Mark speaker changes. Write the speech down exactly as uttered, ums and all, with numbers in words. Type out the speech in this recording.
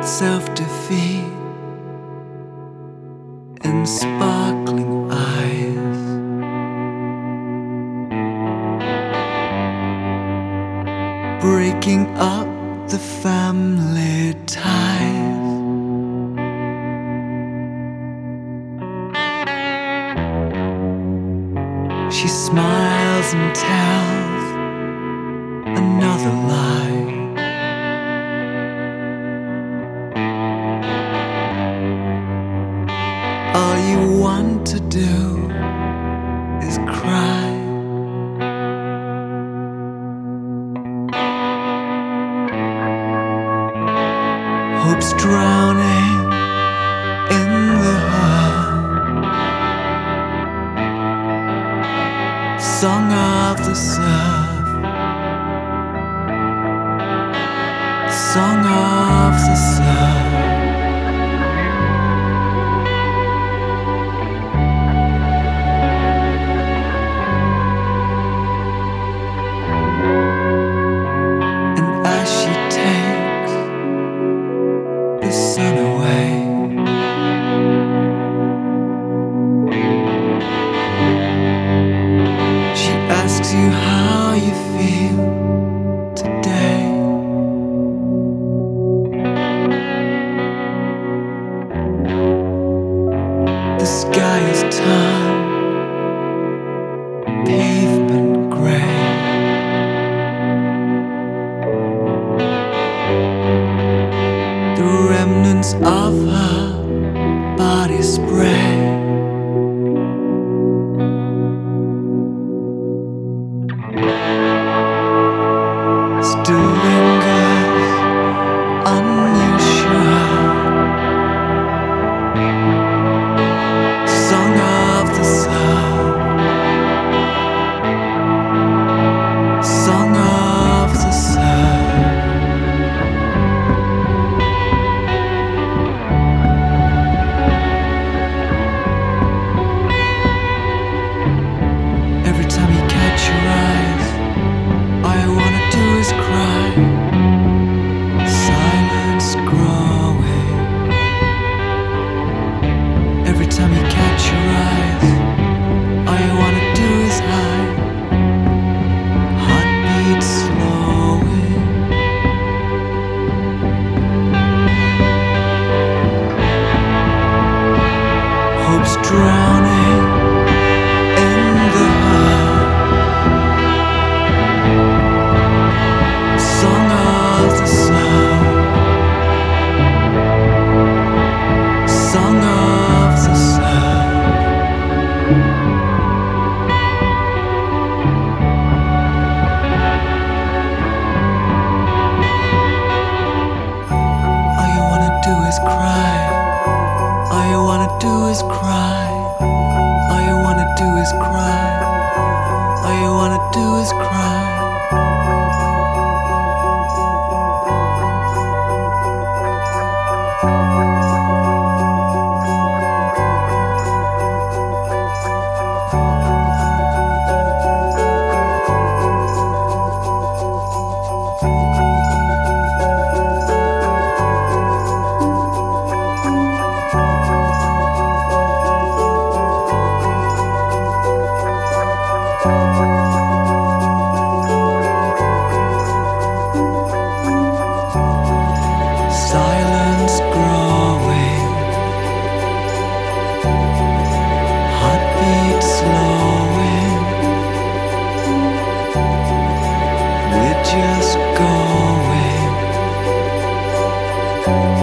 Speaker 1: self-defeat in sparkling eyes. Breaking up the family ties. She smiles and tells another lie. All you want to do is cry. Hope's drowning in the hurt. Song of the surf. Song of the surf. Sun away. She asks you how you feel today. The sky is turned pavement gray. The remnants of her body spray. Still lingers on your shirt. Song of the surf. Song of the surf. Every time you catch your eyes, all you wanna do is cry. Silence growing. Every time you catch your eyes, all you wanna do is hide. Heartbeat slowing. Hope's drowning in the hurt. Song of the surf. Song of the surf. All you wanna do is cry. All you wanna do is cry. All you wanna do is cry. All you wanna do is cry. Silence growing. Heartbeat slowing. We're just going.